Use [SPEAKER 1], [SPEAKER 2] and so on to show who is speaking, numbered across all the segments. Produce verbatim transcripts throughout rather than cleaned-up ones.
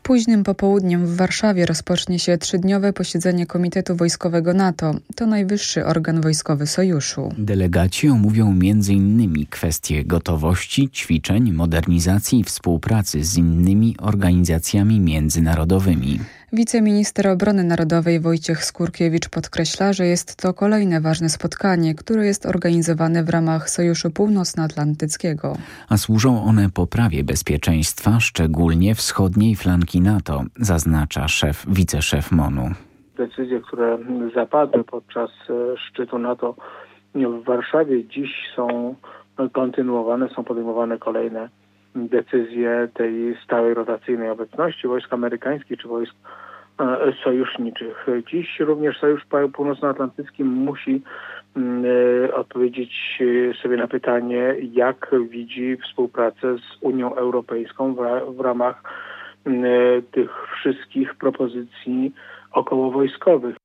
[SPEAKER 1] Późnym popołudniem w Warszawie rozpocznie się trzydniowe posiedzenie Komitetu Wojskowego NATO. To najwyższy organ wojskowy sojuszu.
[SPEAKER 2] Delegaci omówią między innymi kwestie gotowości, ćwiczeń, modernizacji i współpracy z innymi organizacjami międzynarodowymi.
[SPEAKER 1] Wiceminister Obrony Narodowej Wojciech Skurkiewicz podkreśla, że jest to kolejne ważne spotkanie, które jest organizowane w ramach Sojuszu Północnoatlantyckiego.
[SPEAKER 2] A służą one poprawie bezpieczeństwa, szczególnie wschodniej flanki NATO, zaznacza szef, wiceszef MONU.
[SPEAKER 3] Decyzje, które zapadły podczas szczytu NATO w Warszawie, dziś są kontynuowane, są podejmowane kolejne decyzje tej stałej rotacyjnej obecności wojsk amerykańskich czy wojsk sojuszniczych. Dziś również Sojusz Północnoatlantycki musi odpowiedzieć sobie na pytanie, jak widzi współpracę z Unią Europejską w ramach tych wszystkich propozycji okołowojskowych.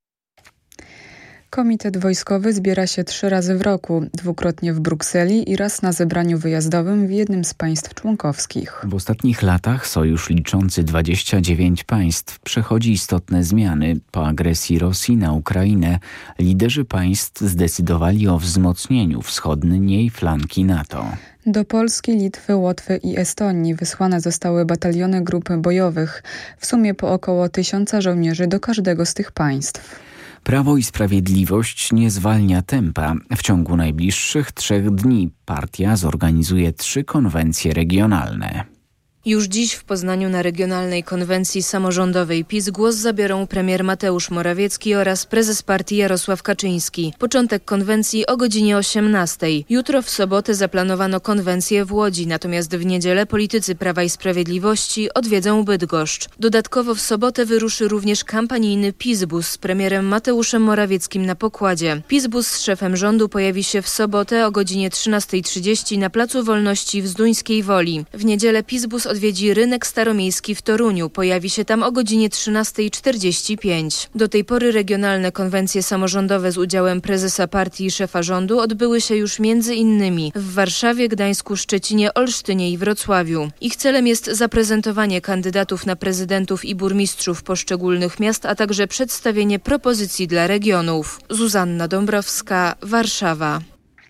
[SPEAKER 1] Komitet wojskowy zbiera się trzy razy w roku, dwukrotnie w Brukseli i raz na zebraniu wyjazdowym w jednym z państw członkowskich.
[SPEAKER 2] W ostatnich latach sojusz liczący dwadzieścia dziewięć państw przechodzi istotne zmiany. Po agresji Rosji na Ukrainę liderzy państw zdecydowali o wzmocnieniu wschodniej flanki NATO.
[SPEAKER 1] Do Polski, Litwy, Łotwy i Estonii wysłane zostały bataliony grup bojowych, w sumie po około tysiąca żołnierzy do każdego z tych państw.
[SPEAKER 2] Prawo i Sprawiedliwość nie zwalnia tempa. W ciągu najbliższych trzech dni partia zorganizuje trzy konwencje regionalne.
[SPEAKER 4] Już dziś w Poznaniu na Regionalnej Konwencji Samorządowej PiS głos zabiorą premier Mateusz Morawiecki oraz prezes partii Jarosław Kaczyński. Początek konwencji o godzinie osiemnastej. Jutro w sobotę zaplanowano konwencję w Łodzi, natomiast w niedzielę politycy Prawa i Sprawiedliwości odwiedzą Bydgoszcz. Dodatkowo w sobotę wyruszy również kampanijny PiS-bus z premierem Mateuszem Morawieckim na pokładzie. PiS-bus z szefem rządu pojawi się w sobotę o godzinie trzynastej trzydzieści na Placu Wolności w Zduńskiej Woli. W niedzielę PiS-bus odwiedzi rynek staromiejski w Toruniu. Pojawi się tam o godzinie trzynastej czterdzieści pięć. Do tej pory regionalne konwencje samorządowe z udziałem prezesa partii i szefa rządu odbyły się już między innymi w Warszawie, Gdańsku, Szczecinie, Olsztynie i Wrocławiu. Ich celem jest zaprezentowanie kandydatów na prezydentów i burmistrzów poszczególnych miast, a także przedstawienie propozycji dla regionów. Zuzanna Dąbrowska, Warszawa.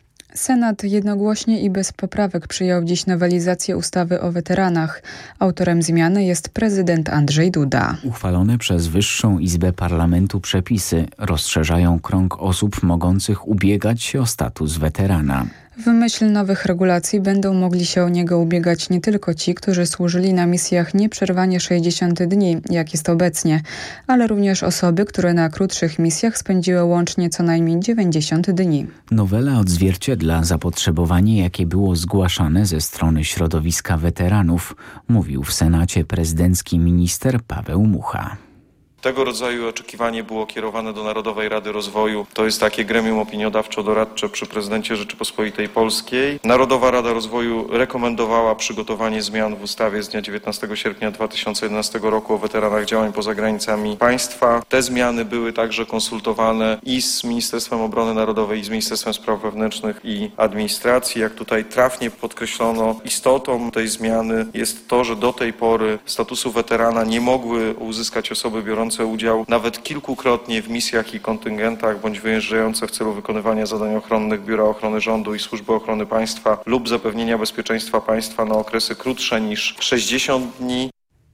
[SPEAKER 1] Senat jednogłośnie i bez poprawek przyjął dziś nowelizację ustawy o weteranach. Autorem zmiany jest prezydent Andrzej Duda.
[SPEAKER 2] Uchwalone przez Wyższą Izbę Parlamentu przepisy rozszerzają krąg osób mogących ubiegać się o status weterana.
[SPEAKER 1] W myśl nowych regulacji będą mogli się o niego ubiegać nie tylko ci, którzy służyli na misjach nieprzerwanie sześćdziesiąt dni, jak jest obecnie, ale również osoby, które na krótszych misjach spędziły łącznie co najmniej dziewięćdziesiąt dni.
[SPEAKER 2] Nowela odzwierciedla zapotrzebowanie, jakie było zgłaszane ze strony środowiska weteranów, mówił w Senacie prezydencki minister Paweł Mucha.
[SPEAKER 5] Tego rodzaju oczekiwanie było kierowane do Narodowej Rady Rozwoju. To jest takie gremium opiniodawczo-doradcze przy prezydencie Rzeczypospolitej Polskiej. Narodowa Rada Rozwoju rekomendowała przygotowanie zmian w ustawie z dnia dziewiętnastego sierpnia dwa tysiące jedenastego roku o weteranach działań poza granicami państwa. Te zmiany były także konsultowane i z Ministerstwem Obrony Narodowej, i z Ministerstwem Spraw Wewnętrznych i Administracji. Jak tutaj trafnie podkreślono, istotą tej zmiany jest to, że do tej pory statusu weterana nie mogły uzyskać osoby biorące udział nawet kilkukrotnie w misjach i kontyngentach bądź wyjeżdżające w celu wykonywania zadań ochronnych Biura Ochrony Rządu i Służby Ochrony Państwa lub zapewnienia bezpieczeństwa państwa na okresy krótsze niż sześćdziesiąt dni.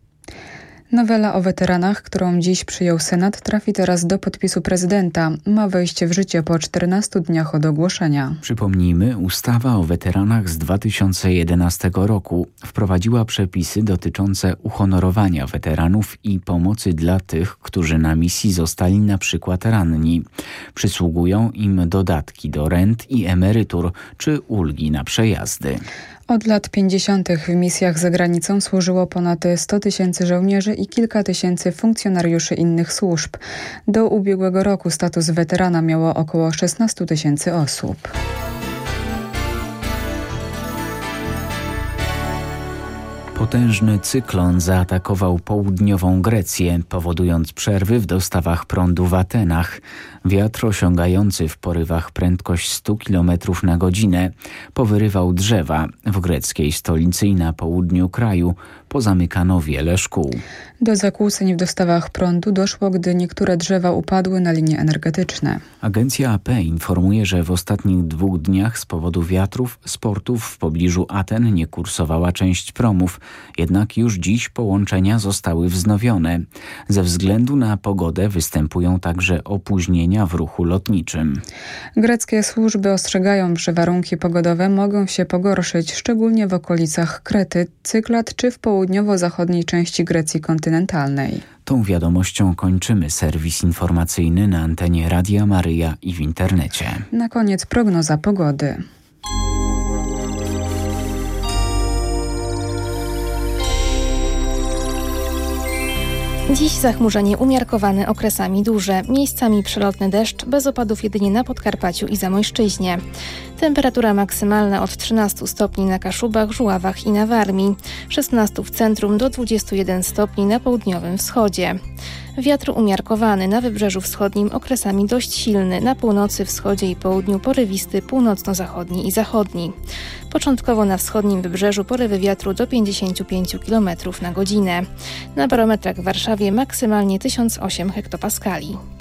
[SPEAKER 1] Nowela o weteranach, którą dziś przyjął Senat, trafi teraz do podpisu prezydenta. Ma wejść w życie po czternastu dniach od ogłoszenia.
[SPEAKER 2] Przypomnijmy, ustawa o weteranach z dwa tysiące jedenastego roku wprowadziła przepisy dotyczące uhonorowania weteranów i pomocy dla tych, którzy na misji zostali na przykład ranni. Przysługują im dodatki do rent i emerytur czy ulgi na przejazdy.
[SPEAKER 1] Od lat pięćdziesiątych w misjach za granicą służyło ponad sto tysięcy żołnierzy i kilka tysięcy funkcjonariuszy innych służb. Do ubiegłego roku status weterana miało około szesnaście tysięcy osób.
[SPEAKER 2] Potężny cyklon zaatakował południową Grecję, powodując przerwy w dostawach prądu w Atenach. Wiatr osiągający w porywach prędkość sto kilometrów na godzinę powyrywał drzewa. W greckiej stolicy i na południu kraju pozamykano wiele szkół.
[SPEAKER 1] Do zakłóceń w dostawach prądu doszło, gdy niektóre drzewa upadły na linie energetyczne.
[SPEAKER 2] Agencja A P informuje, że w ostatnich dwóch dniach z powodu wiatrów z portów w pobliżu Aten nie kursowała część promów, jednak już dziś połączenia zostały wznowione. Ze względu na pogodę występują także opóźnienia w ruchu lotniczym.
[SPEAKER 1] Greckie służby ostrzegają, że warunki pogodowe mogą się pogorszyć, szczególnie w okolicach Krety, Cyklad czy w południowo-zachodniej części Grecji kontynentalnej.
[SPEAKER 2] Tą wiadomością kończymy serwis informacyjny na antenie Radia Maryja i w internecie.
[SPEAKER 1] Na koniec prognoza pogody.
[SPEAKER 6] Dziś zachmurzenie umiarkowane, okresami duże, miejscami przelotny deszcz, bez opadów jedynie na Podkarpaciu i Zamojszczyźnie. Temperatura maksymalna od trzynastu stopni na Kaszubach, Żuławach i na Warmii, szesnastu w centrum do dwudziestu jeden stopni na południowym wschodzie. Wiatr umiarkowany, na wybrzeżu wschodnim okresami dość silny, na północy, wschodzie i południu porywisty, północno-zachodni i zachodni. Początkowo na wschodnim wybrzeżu porywy wiatru do pięćdziesięciu pięciu kilometrów na godzinę. Na barometrach w Warszawie maksymalnie tysiąc osiem hektopaskali.